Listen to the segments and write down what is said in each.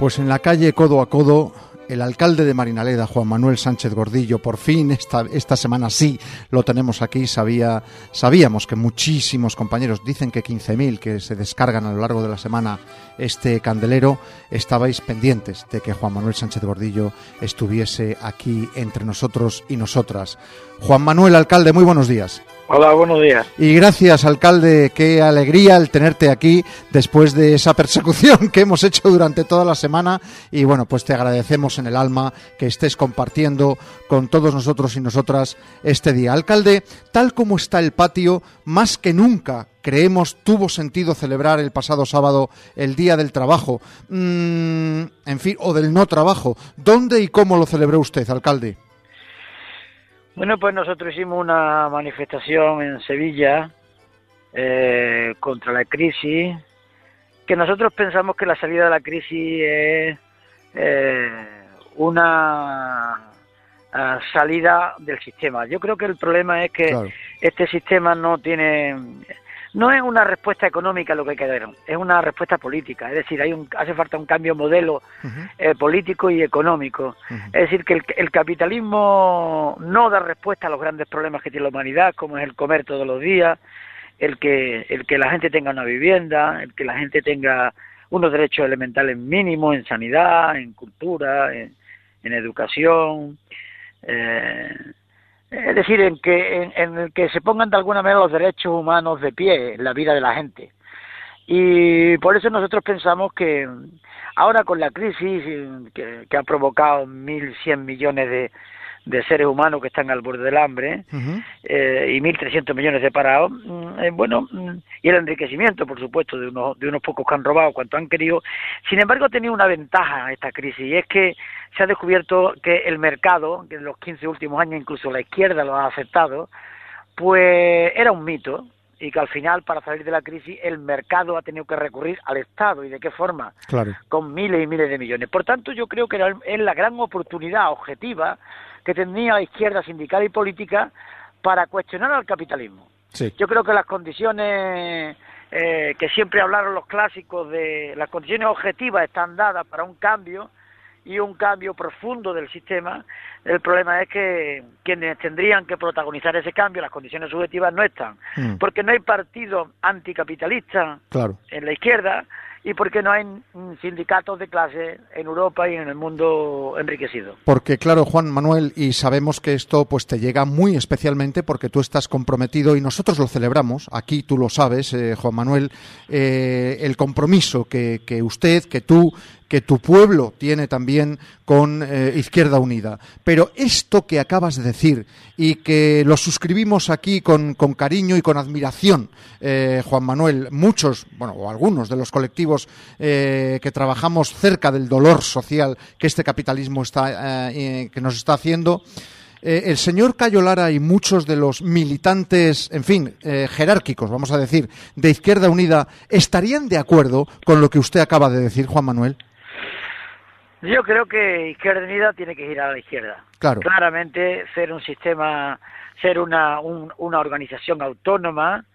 Pues en la calle Codo a Codo, el alcalde de Marinaleda, Juan Manuel Sánchez Gordillo, por fin esta semana sí lo tenemos aquí. Sabíamos que muchísimos compañeros, dicen que 15.000 que se descargan a lo largo de la semana este candelero, estabais pendientes de que Juan Manuel Sánchez Gordillo estuviese aquí entre nosotros y nosotras. Juan Manuel, alcalde, muy buenos días. Hola, buenos días. Y gracias, alcalde, qué alegría el tenerte aquí después de esa persecución que hemos hecho durante toda la semana. Y bueno, pues te agradecemos en el alma que estés compartiendo con todos nosotros y nosotras este día. Alcalde, tal como está el patio, más que nunca creemos tuvo sentido celebrar el pasado sábado el Día del Trabajo, en fin, o del no trabajo. ¿Dónde y cómo lo celebró usted, alcalde? Bueno, pues nosotros hicimos una manifestación en Sevilla contra la crisis, que nosotros pensamos que la salida de la crisis es una salida del sistema. Yo creo que el problema es que claro, este sistema no es una respuesta económica lo que hay que dar, es una respuesta política. Es decir, hace falta un cambio de modelo político y económico. Es decir, que el capitalismo no da respuesta a los grandes problemas que tiene la humanidad, como es el comer todos los días, el que la gente tenga una vivienda, el que la gente tenga unos derechos elementales mínimos en sanidad, en cultura, en educación. Es decir, en el que se pongan de alguna manera los derechos humanos de pie en la vida de la gente. Y por eso nosotros pensamos que ahora con la crisis que ha provocado 1.100 millones de seres humanos que están al borde del hambre, y 1.300 millones de parados, y el enriquecimiento, por supuesto, de unos pocos que han robado cuanto han querido. Sin embargo, ha tenido una ventaja esta crisis, y es que se ha descubierto que el mercado, que en los 15 últimos años incluso la izquierda lo ha aceptado, pues era un mito, y que al final, para salir de la crisis, el mercado ha tenido que recurrir al Estado. ¿Y de qué forma? Claro. Con miles y miles de millones. Por tanto, yo creo que es la gran oportunidad objetiva que tenía la izquierda sindical y política para cuestionar al capitalismo. Sí. Yo creo que las condiciones que siempre hablaron los clásicos de las condiciones objetivas están dadas para un cambio, y un cambio profundo del sistema. El problema es que quienes tendrían que protagonizar ese cambio, las condiciones subjetivas, no están. Porque no hay partido anticapitalista en la izquierda, y porque no hay sindicatos de clase en Europa y en el mundo enriquecido. Porque claro, Juan Manuel, y sabemos que esto pues te llega muy especialmente porque tú estás comprometido, y nosotros lo celebramos, aquí tú lo sabes, Juan Manuel, el compromiso que usted, que tú, que tu pueblo tiene también con Izquierda Unida. Pero esto que acabas de decir, y que lo suscribimos aquí con cariño y con admiración, Juan Manuel, muchos, bueno, o algunos de los colectivos que trabajamos cerca del dolor social que este capitalismo que nos está haciendo, el señor Cayo Lara y muchos de los militantes, en fin, jerárquicos, vamos a decir, de Izquierda Unida, ¿estarían de acuerdo con lo que usted acaba de decir, Juan Manuel? Yo creo que Izquierda Unida tiene que girar a la izquierda. Claro. Claramente, ser un sistema, ser una organización autónoma,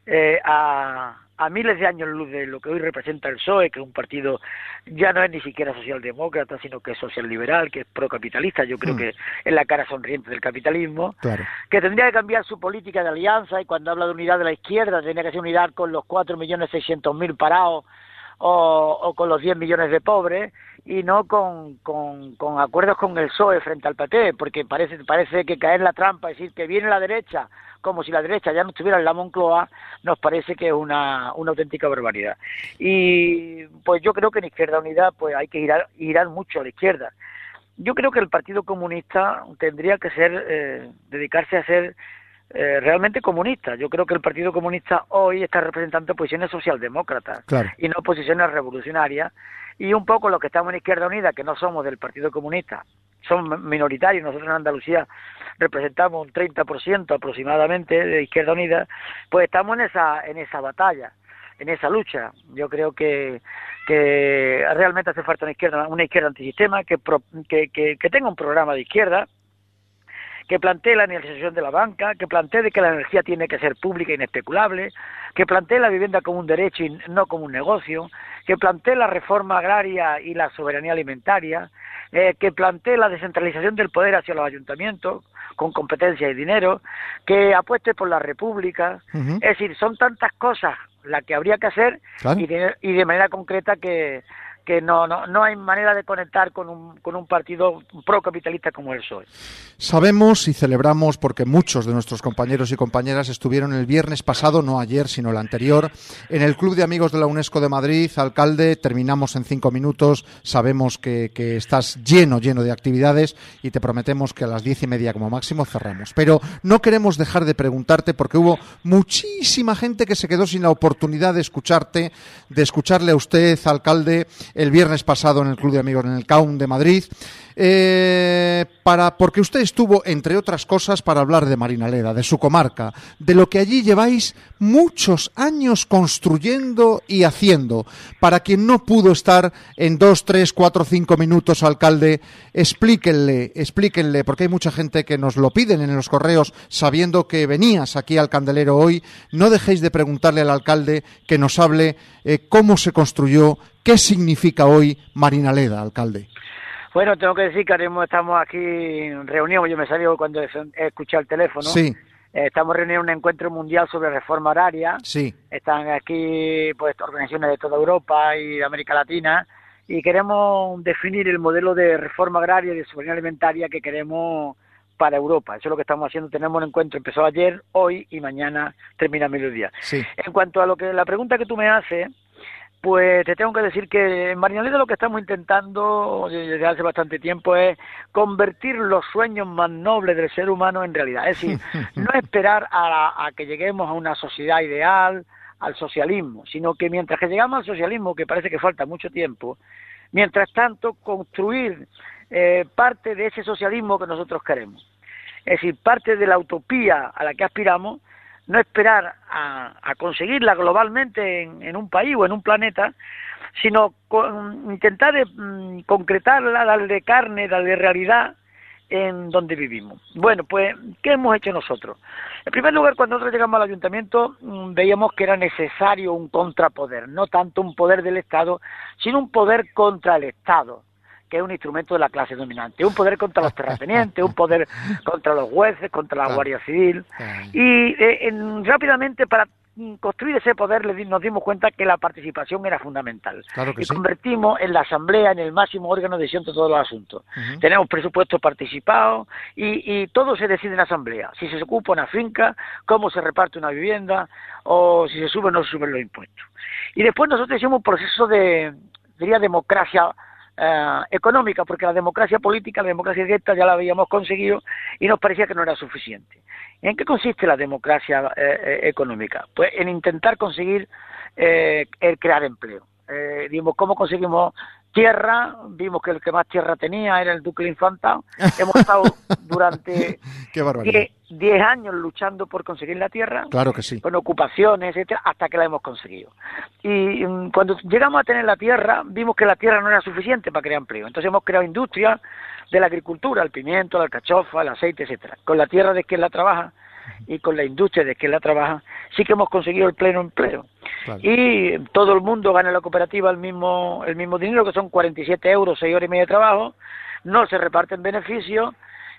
a miles de años luz de lo que hoy representa el PSOE, que es un partido ya no es ni siquiera socialdemócrata, sino que es socialliberal, que es procapitalista. Yo creo que es la cara sonriente del capitalismo, claro, que tendría que cambiar su política de alianza, y cuando habla de unidad de la izquierda, tendría que ser unidad con los 4.600.000 parados, o con los 10 millones de pobres, y no con acuerdos con el PSOE frente al PP, porque parece que caer en la trampa, es decir, que viene la derecha, como si la derecha ya no estuviera en la Moncloa, nos parece que es una auténtica barbaridad. Y pues yo creo que en Izquierda Unida pues hay que girar mucho a la izquierda. Yo creo que el Partido Comunista tendría que dedicarse a ser realmente comunista. Yo creo que el Partido Comunista hoy está representando posiciones socialdemócratas, claro, y no posiciones revolucionarias, y un poco los que estamos en Izquierda Unida, que no somos del Partido Comunista, somos minoritarios. Nosotros en Andalucía representamos un 30% aproximadamente de Izquierda Unida, pues estamos en esa batalla, en esa lucha. Yo creo que realmente hace falta una izquierda antisistema, que tenga un programa de izquierda, que plantee la nacionalización de la banca, que plantee que la energía tiene que ser pública e inespeculable, que plantee la vivienda como un derecho y no como un negocio, que plantee la reforma agraria y la soberanía alimentaria, que plantee la descentralización del poder hacia los ayuntamientos, con competencia y dinero, que apueste por la república. Ujú. Es decir, son tantas cosas las que habría que hacer, Claro. y de manera concreta que no hay manera de conectar con un partido procapitalista como el PSOE. Sabemos y celebramos porque muchos de nuestros compañeros y compañeras estuvieron el viernes pasado, no ayer, sino el anterior, en el Club de Amigos de la UNESCO de Madrid. Alcalde, terminamos en 5 minutos. Sabemos que estás lleno de actividades y te prometemos que a las 10:30 como máximo cerramos. Pero no queremos dejar de preguntarte porque hubo muchísima gente que se quedó sin la oportunidad de escucharte, de escucharle a usted, alcalde, el viernes pasado en el Club de Amigos en el CAUM de Madrid, porque usted estuvo, entre otras cosas, para hablar de Marinaleda, de su comarca, de lo que allí lleváis muchos años construyendo y haciendo. Para quien no pudo estar en 2, 3, 4, 5 minutos, alcalde, explíquenle, porque hay mucha gente que nos lo piden en los correos, sabiendo que venías aquí al Candelero hoy. No dejéis de preguntarle al alcalde que nos hable cómo se construyó, qué significa hoy Marinaleda, alcalde. Bueno, tengo que decir que ahora mismo estamos aquí reunidos, yo me salí cuando he escuchado el teléfono. Sí. Estamos reunidos en un encuentro mundial sobre reforma agraria. Sí. Están aquí pues organizaciones de toda Europa y de América Latina, y queremos definir el modelo de reforma agraria y de soberanía alimentaria que queremos para Europa. Eso es lo que estamos haciendo. Tenemos un encuentro, empezó ayer, hoy y mañana termina a mediodía. Sí. En cuanto a la pregunta que tú me haces, pues te tengo que decir que en Marinaleda lo que estamos intentando desde hace bastante tiempo es convertir los sueños más nobles del ser humano en realidad. Es decir, no esperar a que lleguemos a una sociedad ideal, al socialismo, sino que mientras que llegamos al socialismo, que parece que falta mucho tiempo, mientras tanto construir parte de ese socialismo que nosotros queremos. Es decir, parte de la utopía a la que aspiramos, no esperar a conseguirla globalmente en un país o en un planeta, sino intentar concretarla, darle carne, darle realidad en donde vivimos. Bueno, pues, ¿qué hemos hecho nosotros? En primer lugar, cuando nosotros llegamos al ayuntamiento, veíamos que era necesario un contrapoder, no tanto un poder del Estado, sino un poder contra el Estado, que es un instrumento de la clase dominante, un poder contra los terratenientes, un poder contra los jueces, contra la Guardia Civil. Y rápidamente, para construir ese poder, nos dimos cuenta que la participación era fundamental. Claro que y sí. convertimos en la Asamblea en el máximo órgano de decisión de todos los asuntos. Tenemos presupuestos participados y todo se decide en la Asamblea. Si se ocupa una finca, cómo se reparte una vivienda, o si se suben o no se suben los impuestos. Y después nosotros hicimos un proceso de, diría, democracia económica, porque la democracia política, la democracia directa ya la habíamos conseguido y nos parecía que no era suficiente. ¿En qué consiste la democracia económica? Pues en intentar conseguir el crear empleo. Vimos cómo conseguimos tierra, vimos que el que más tierra tenía era el duque de Infantado. Hemos estado durante 10 años luchando por conseguir la tierra, claro que sí, con ocupaciones, etcétera, hasta que la hemos conseguido. Y cuando llegamos a tener la tierra, vimos que la tierra no era suficiente para crear empleo. Entonces hemos creado industria de la agricultura, el pimiento, la alcachofa, el aceite, etcétera. Con la tierra de quien la trabaja y con la industria de quien la trabaja, sí que hemos conseguido el pleno empleo. Claro. Y todo el mundo gana en la cooperativa el mismo dinero, que son 47 euros, 6 horas y media de trabajo, no se reparten beneficios,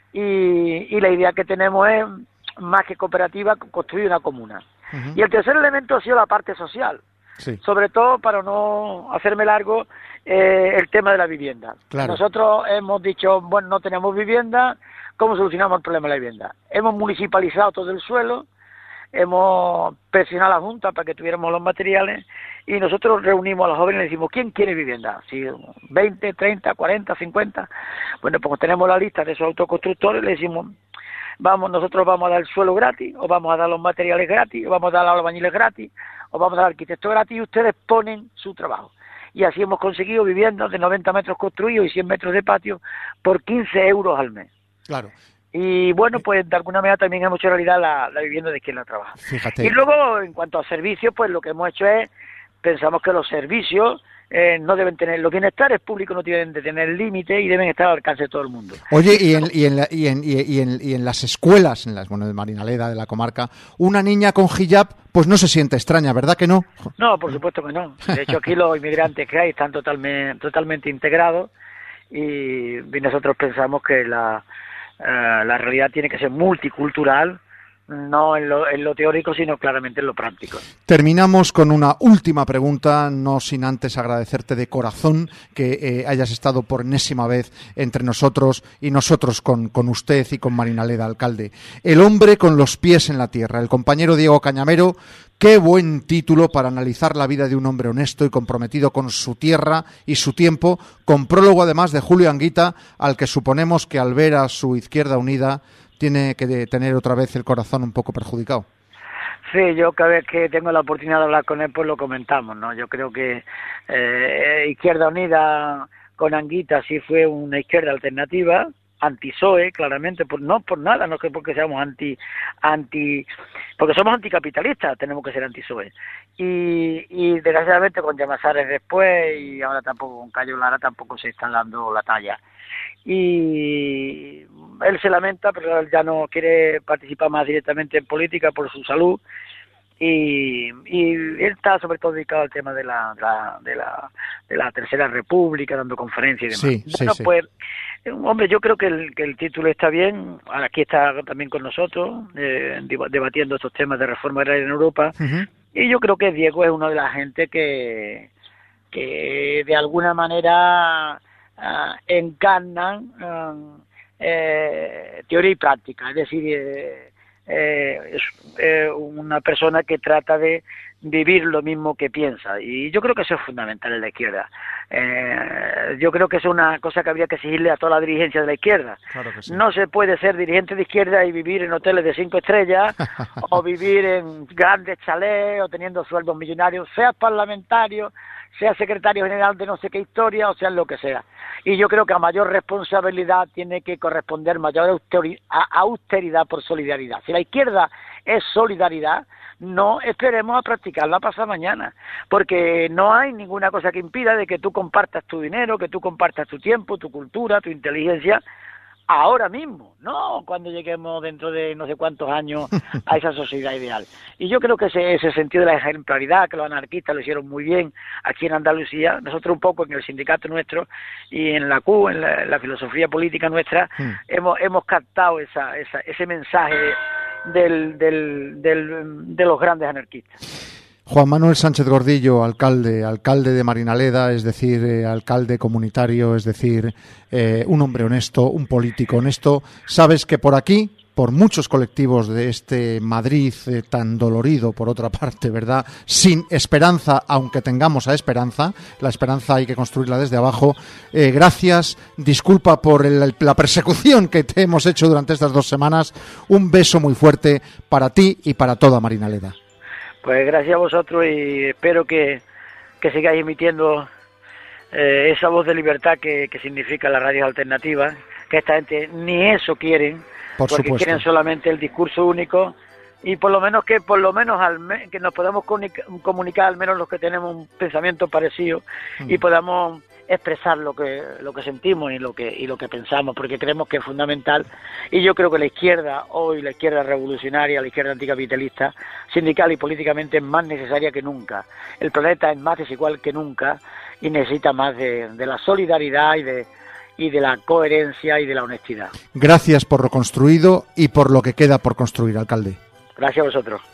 y la idea que tenemos es, más que cooperativa, construir una comuna. Y el tercer elemento ha sido la parte social. Sí. Sobre todo, para no hacerme largo, el tema de la vivienda. Claro. Nosotros hemos dicho, bueno, no tenemos vivienda, ¿cómo solucionamos el problema de la vivienda? Hemos municipalizado todo el suelo, hemos presionado a la Junta para que tuviéramos los materiales, y nosotros reunimos a los jóvenes y les decimos, ¿quién quiere vivienda? Si 20, 30, 40, 50. Bueno, pues tenemos la lista de esos autoconstructores, le decimos, nosotros vamos a dar el suelo gratis, o vamos a dar los materiales gratis, o vamos a dar a los albañiles gratis, o vamos a dar al arquitecto gratis, y ustedes ponen su trabajo. Y así hemos conseguido viviendas de 90 metros construidos y 100 metros de patio por 15 euros al mes. Claro. Y bueno, pues de alguna manera también hemos hecho realidad la vivienda de quien la trabaja. Fíjate. Y luego, en cuanto a servicios, pues lo que hemos hecho es, pensamos que los servicios no deben tener, los bienestares públicos no deben de tener límite y deben estar al alcance de todo el mundo. Oye, y en las escuelas, de Marinaleda, de la comarca, una niña con hijab, pues no se siente extraña, ¿verdad que no? No, por supuesto que no. De hecho, aquí los inmigrantes que hay están totalmente integrados y nosotros pensamos que la realidad tiene que ser multicultural, no en lo teórico, sino claramente en lo práctico. Terminamos con una última pregunta, no sin antes agradecerte de corazón que hayas estado por enésima vez entre nosotros y nosotros con usted y con Marinaleda, alcalde. El hombre con los pies en la tierra, el compañero Diego Cañamero. Qué buen título para analizar la vida de un hombre honesto y comprometido con su tierra y su tiempo, con prólogo además de Julio Anguita, al que suponemos que al ver a su Izquierda Unida tiene que tener otra vez el corazón un poco perjudicado. Sí, yo cada vez que tengo la oportunidad de hablar con él, pues lo comentamos, ¿no? Yo creo que Izquierda Unida con Anguita sí fue una izquierda alternativa, anti-PSOE, claramente, no por nada, no es porque seamos porque somos anticapitalistas, tenemos que ser anti-PSOE. Y desgraciadamente con Llamazares después, y ahora tampoco con Cayo Lara, tampoco se están dando la talla. Y él se lamenta, pero él ya no quiere participar más directamente en política por su salud, y él está sobre todo dedicado al tema de la Tercera República, dando conferencias y demás. Sí, Bueno, sí. pues, hombre, yo creo que el título está bien. Aquí está también con nosotros, debatiendo estos temas de reforma agraria en Europa. Uh-huh. Y yo creo que Diego es una de las gente que de alguna manera encarnan teoría y práctica, es decir, es una persona que trata de vivir lo mismo que piensa, y yo creo que eso es fundamental en la izquierda. Yo creo que es una cosa que habría que exigirle a toda la dirigencia de la izquierda. Claro que sí. No se puede ser dirigente de izquierda y vivir en hoteles de 5 estrellas o vivir en grandes chalés o teniendo sueldos millonarios, seas parlamentario, sea secretario general de no sé qué historia, o sea lo que sea. Y yo creo que a mayor responsabilidad tiene que corresponder mayor austeridad por solidaridad. Si la izquierda es solidaridad, no esperemos a practicarla pasado mañana, porque no hay ninguna cosa que impida de que tú compartas tu dinero, que tú compartas tu tiempo, tu cultura, tu inteligencia, ahora mismo, no cuando lleguemos dentro de no sé cuántos años a esa sociedad ideal. Y yo creo que ese sentido de la ejemplaridad, que los anarquistas lo hicieron muy bien aquí en Andalucía, nosotros un poco en el sindicato nuestro y en la CU, en la filosofía política nuestra, hemos captado ese mensaje de los grandes anarquistas. Juan Manuel Sánchez Gordillo, alcalde de Marinaleda, es decir, alcalde comunitario, es decir, un hombre honesto, un político honesto. Sabes que por aquí, por muchos colectivos de este Madrid tan dolorido, por otra parte, ¿verdad? Sin esperanza, aunque tengamos a esperanza, la esperanza hay que construirla desde abajo. Gracias, disculpa por la persecución que te hemos hecho durante estas 2 semanas. Un beso muy fuerte para ti y para toda Marinaleda. Pues gracias a vosotros y espero que sigáis emitiendo esa voz de libertad que significa las radios alternativas, que esta gente ni eso quieren, porque supuesto. Quieren solamente el discurso único, y por lo menos que nos podamos comunicar al menos los que tenemos un pensamiento parecido y podamos expresar lo que sentimos y lo que pensamos, porque creemos que es fundamental. Y yo creo que la izquierda hoy, la izquierda revolucionaria, la izquierda anticapitalista, sindical y políticamente, es más necesaria que nunca. El planeta es más desigual que nunca y necesita más de la solidaridad y de la coherencia y de la honestidad. Gracias por lo construido y por lo que queda por construir, alcalde. Gracias a vosotros.